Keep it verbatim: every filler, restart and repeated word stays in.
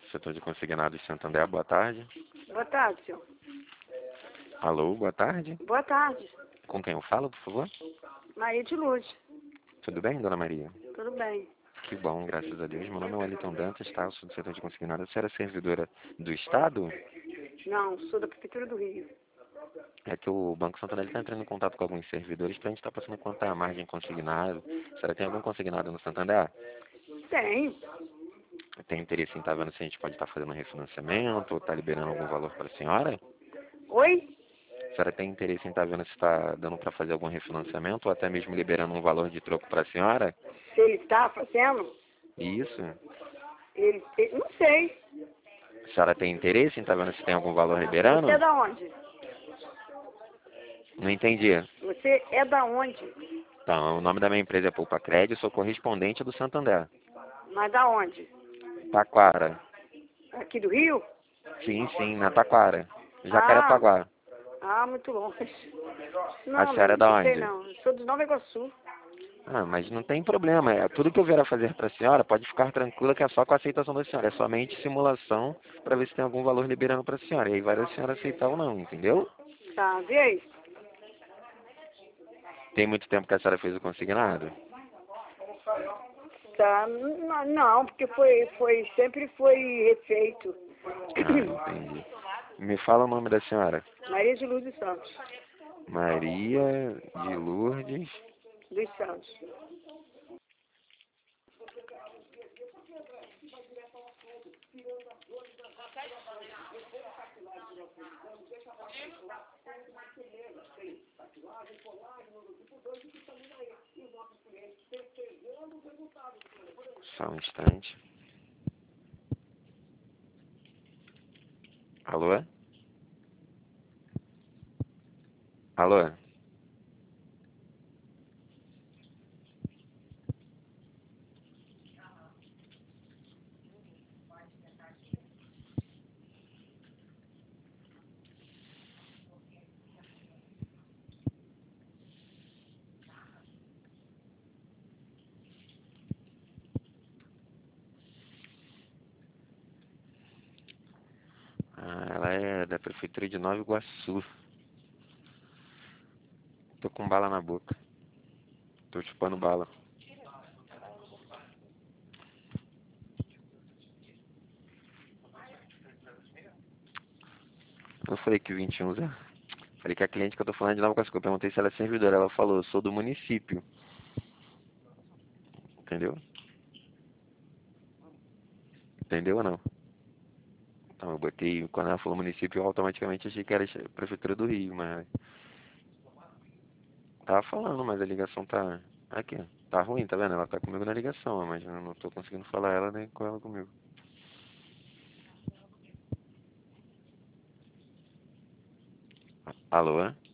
Setor de consignados Santander, boa tarde. Boa tarde, senhor. Alô, boa tarde. Boa tarde. Com quem eu falo, por favor? Maria de Luz. Tudo bem, dona Maria? Tudo bem. Que bom, graças a Deus. Meu nome é Wellington Dantas, tá? Eu sou do setor de consignados. Você era servidora do Estado? Não, sou da Prefeitura do Rio. É que o Banco Santander está entrando em contato com alguns servidores para a gente estar passando quanto a margem consignado. Será que tem algum consignado no Santander? Tem. Tem interesse em estar vendo se a gente pode estar fazendo um refinanciamento ou estar liberando algum valor para a senhora? Oi? A senhora tem interesse em estar vendo se está dando para fazer algum refinanciamento ou até mesmo liberando um valor de troco para a senhora? Se ele está fazendo? Isso. Ele, ele- não sei. A senhora tem interesse em estar vendo se tem algum valor liberando? Você é da onde? Não entendi. Você é da onde? Então, o nome da minha empresa é Poupa Crédito, sou correspondente do Santander. Mas da onde? Taquara. Aqui do Rio? Sim, sim, na Taquara. Jacarepaguá. Ah, muito longe. Não, A senhora é não, da não sei onde? não. Eu sou de Nova Iguaçu. Ah, mas não tem problema. É, tudo que eu vier a fazer para a senhora, pode ficar tranquila que é só com a aceitação da senhora. É somente simulação para ver se tem algum valor liberando para a senhora. E aí vai a senhora aceitar ou não, entendeu? Tá, vê aí. Tem muito tempo que a senhora fez o consignado? Tá, não, não, porque foi, foi, sempre foi refeito. Ah, entendi. Me fala o nome da senhora. Maria de Luz dos Santos. Maria de Lourdes. Dos Santos. Só um instante. Alô? Alô? Ah, ela é da prefeitura de Nova Iguaçu. Tô com bala na boca. Tô chupando bala. Eu falei que vinte e um, Zé. Falei que a cliente que eu tô falando é de Nova Iguaçu. Eu perguntei se ela é servidora. Ela falou, eu sou do município. Entendeu? Entendeu ou não? Então eu botei, quando ela falou município, eu automaticamente achei que era a prefeitura do Rio, mas... Tava falando, mas a ligação tá... Aqui, tá ruim, tá vendo? Ela tá comigo na ligação, mas eu não tô conseguindo falar ela nem com ela comigo. Alô?